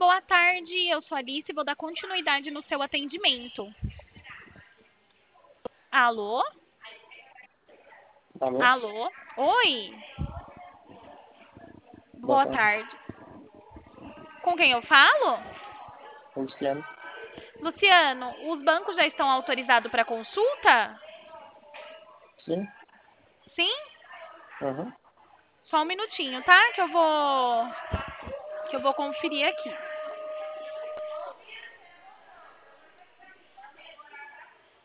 boa tarde. Eu sou a Alice e vou dar continuidade no seu atendimento. Alô? Alô? Alô? Oi? Boa Boa tarde. tarde. Com quem eu falo? Luciano? Luciano, os bancos já estão autorizados para consulta? Sim? Sim? Uhum. Só um minutinho, tá? Que eu vou conferir aqui.